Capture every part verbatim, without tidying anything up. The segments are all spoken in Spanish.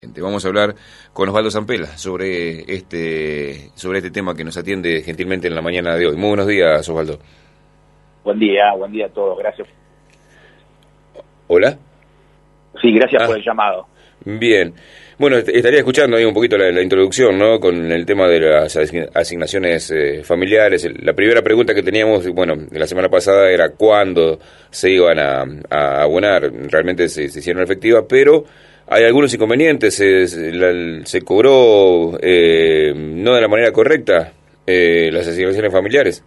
Vamos a hablar con Osvaldo Zampella sobre este sobre este tema que nos atiende gentilmente en la mañana de hoy. Muy buenos días, Osvaldo. Buen día, buen día a todos, gracias. ¿Hola? Sí, gracias ah, por el llamado. Bien. Bueno, estaría escuchando ahí un poquito la, la introducción, ¿no? Con el tema de las asignaciones eh, familiares. La primera pregunta que teníamos, bueno, la semana pasada era cuándo se iban a, a abonar. Realmente se, se hicieron efectivas, pero hay algunos inconvenientes. Se, se, la, se cobró eh, no de la manera correcta eh, las asignaciones familiares.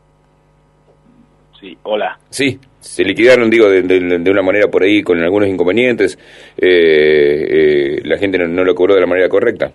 Sí, hola. Sí, se liquidaron, digo, de, de, de una manera por ahí con algunos inconvenientes. Eh, eh, la gente no, no lo cobró de la manera correcta.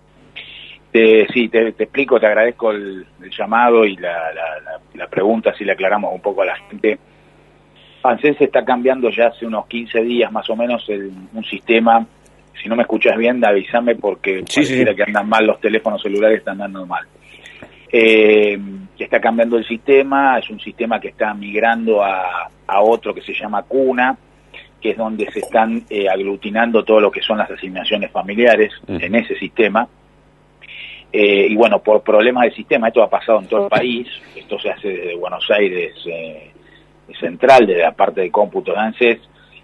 Eh, sí, te, te explico, te agradezco el, el llamado y la, la, la, la pregunta, si le aclaramos un poco a la gente. ANSES está cambiando ya hace unos quince días más o menos el, un sistema. Si no me escuchas bien, avísame porque sí, pareciera sí. que andan mal los teléfonos celulares, están andando mal. Eh, que está cambiando el sistema, es un sistema que está migrando a, a otro que se llama CUNA, que es donde se están eh, aglutinando todo lo que son las asignaciones familiares uh-huh. en ese sistema. Eh, y bueno, por problemas del sistema, esto ha pasado en todo el país, esto se hace desde Buenos Aires eh, central, desde la parte de cómputo de ANSES,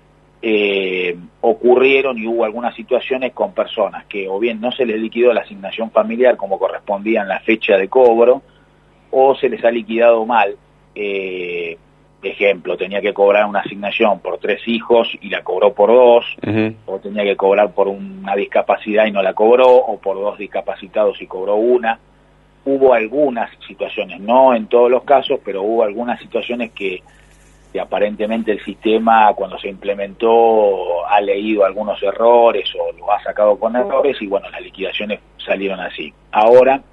eh, ocurrieron y hubo algunas situaciones con personas que o bien no se les liquidó la asignación familiar como correspondía en la fecha de cobro, o se les ha liquidado mal. Eh, ejemplo, tenía que cobrar una asignación por tres hijos y la cobró por dos, uh-huh. o tenía que cobrar por una discapacidad y no la cobró, o por dos discapacitados y cobró una. Hubo algunas situaciones, no en todos los casos, pero hubo algunas situaciones que que aparentemente el sistema cuando se implementó ha leído algunos errores o lo ha sacado con errores y bueno, las liquidaciones salieron así. Ahora,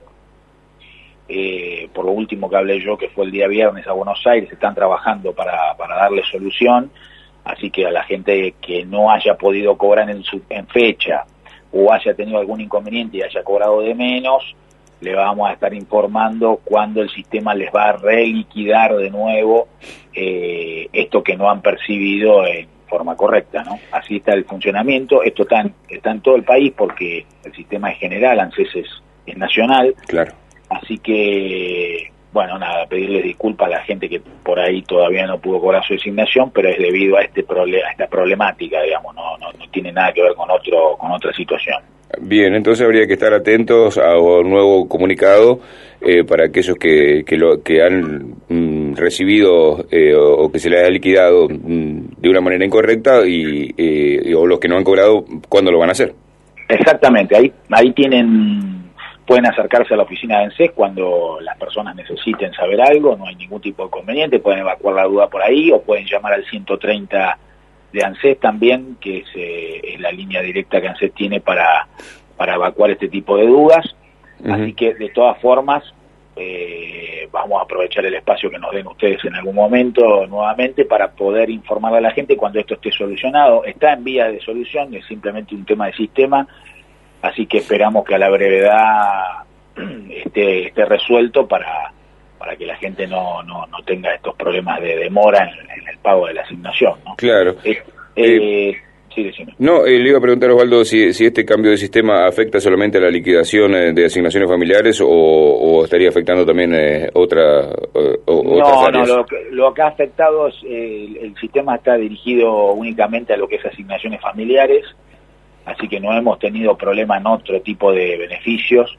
eh, por lo último que hablé yo, que fue el día viernes a Buenos Aires, están trabajando para, para darle solución, así que a la gente que no haya podido cobrar en, su, en fecha o haya tenido algún inconveniente y haya cobrado de menos, le vamos a estar informando cuando el sistema les va a reliquidar de nuevo eh, esto que no han percibido en forma correcta, ¿no? Así está el funcionamiento. Esto está en, está en todo el país porque el sistema es general, ANSES es, es nacional. Claro. Así que, bueno, nada, pedirles disculpas a la gente que por ahí todavía no pudo cobrar su asignación, pero es debido a este problema, a esta problemática, digamos, no, no, no tiene nada que ver con otro, con otra situación. Bien, entonces habría que estar atentos a un nuevo comunicado eh, para aquellos que que, lo, que han mm, recibido eh, o, o que se les ha liquidado mm, de una manera incorrecta y eh, o los que no han cobrado, ¿cuándo lo van a hacer? Exactamente, ahí ahí tienen pueden acercarse a la oficina de ANSES cuando las personas necesiten saber algo, no hay ningún tipo de inconveniente, pueden evacuar la duda por ahí o pueden llamar al ciento treinta de ANSES también, que es, eh, es la línea directa que ANSES tiene para, para evacuar este tipo de dudas. Uh-huh. Así que, de todas formas, eh, vamos a aprovechar el espacio que nos den ustedes en algún momento nuevamente para poder informar a la gente cuando esto esté solucionado. Está en vía de solución, es simplemente un tema de sistema, así que esperamos que a la brevedad esté, esté resuelto para... para que la gente no, no, no tenga estos problemas de demora en, en el pago de la asignación, ¿no? Claro. Eh, eh, sí, decime. No, eh, le iba a preguntar, Osvaldo, si, si este cambio de sistema afecta solamente a la liquidación eh, de asignaciones familiares o, o estaría afectando también eh, otra, eh, o, no, otras áreas. No, lo que, lo que ha afectado es eh, el, el sistema está dirigido únicamente a lo que es asignaciones familiares, así que no hemos tenido problema en otro tipo de beneficios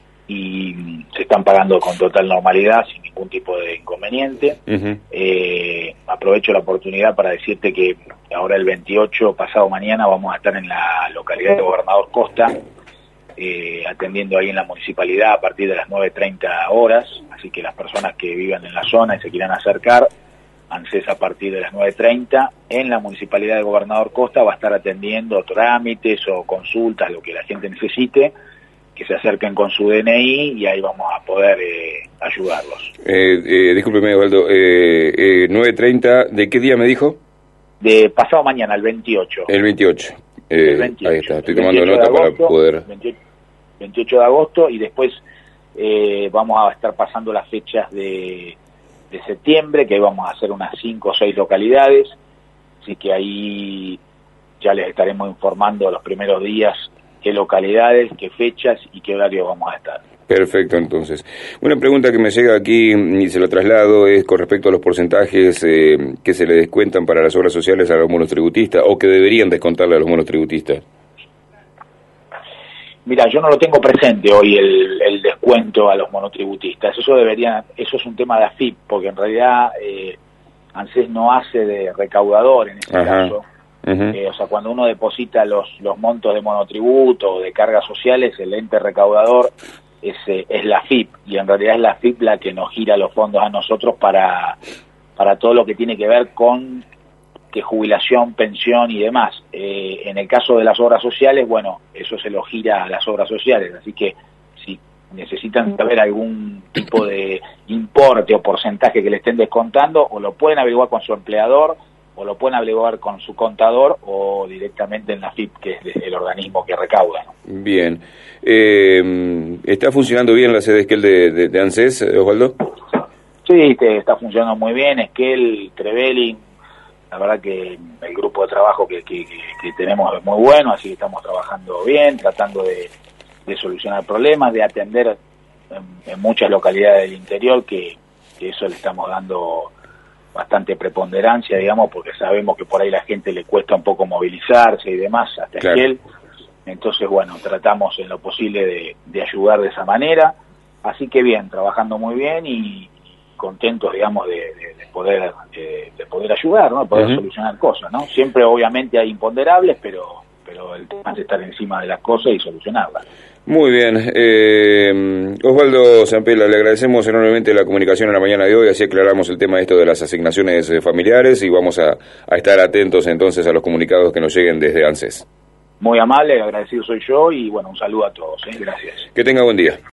y se están pagando con total normalidad, sin ningún tipo de inconveniente. Uh-huh. Eh, aprovecho la oportunidad para decirte que ahora el veintiocho, pasado mañana, vamos a estar en la localidad de Gobernador Costa, eh, atendiendo ahí en la municipalidad a partir de las nueve treinta horas, así que las personas que vivan en la zona y se quieran acercar, ANSES a partir de las nueve treinta, en la municipalidad de Gobernador Costa va a estar atendiendo trámites o consultas, lo que la gente necesite, que se acerquen con su D N I y ahí vamos a poder eh, ayudarlos. Eh, eh, discúlpeme, Osvaldo, eh, eh, nueve treinta, ¿de qué día me dijo? De pasado mañana, el veintiocho. El veintiocho. Eh, el veintiocho. Ahí está, estoy tomando nota agosto, para poder... veintiocho, veintiocho de agosto y después eh, vamos a estar pasando las fechas de, de septiembre, que ahí vamos a hacer unas cinco o seis localidades, así que ahí ya les estaremos informando los primeros días qué localidades, qué fechas y qué horarios vamos a estar. Perfecto, entonces. Una pregunta que me llega aquí y se lo traslado es con respecto a los porcentajes eh, que se le descuentan para las obras sociales a los monotributistas o que deberían descontarle a los monotributistas. Mira, yo no lo tengo presente hoy el, el descuento a los monotributistas. Eso debería, eso es un tema de A F I P, porque en realidad eh, ANSES no hace de recaudador en ese Ajá. caso. Uh-huh. Eh, o sea, cuando uno deposita los, los montos de monotributo o de cargas sociales, el ente recaudador es, eh, es la A F I P, y en realidad es la A F I P la que nos gira los fondos a nosotros para, para todo lo que tiene que ver con que jubilación, pensión y demás. Eh, en el caso de las obras sociales, bueno, eso se lo gira a las obras sociales, así que si necesitan saber algún tipo de importe o porcentaje que le estén descontando, o lo pueden averiguar con su empleador, o lo pueden averiguar con su contador, o directamente en la A F I P, que es el organismo que recauda, ¿no? Bien. Eh, ¿Está funcionando bien la sede Esquel de, de, de ANSES, Osvaldo? Sí, te, está funcionando muy bien. Esquel, Trevelin, la verdad que el grupo de trabajo que, que, que, que tenemos es muy bueno, así que estamos trabajando bien, tratando de, de solucionar problemas, de atender en, en muchas localidades del interior, que, que eso le estamos dando bastante preponderancia, digamos, porque sabemos que por ahí la gente le cuesta un poco movilizarse y demás hasta Claro. Esquel. Entonces, bueno, tratamos en lo posible de, de ayudar de esa manera. Así que bien, trabajando muy bien y contentos, digamos, de, de, de poder eh, de poder ayudar, ¿no? De poder Uh-huh. solucionar cosas, ¿no? Siempre, obviamente, hay imponderables, pero pero el tema es estar encima de las cosas y solucionarlas. Muy bien. Eh, Osvaldo Zampella, le agradecemos enormemente la comunicación en la mañana de hoy, así aclaramos el tema esto de las asignaciones eh, familiares y vamos a, a estar atentos entonces a los comunicados que nos lleguen desde ANSES. Muy amable, agradecido soy yo y, bueno, un saludo a todos, ¿eh? Gracias. Que tenga buen día.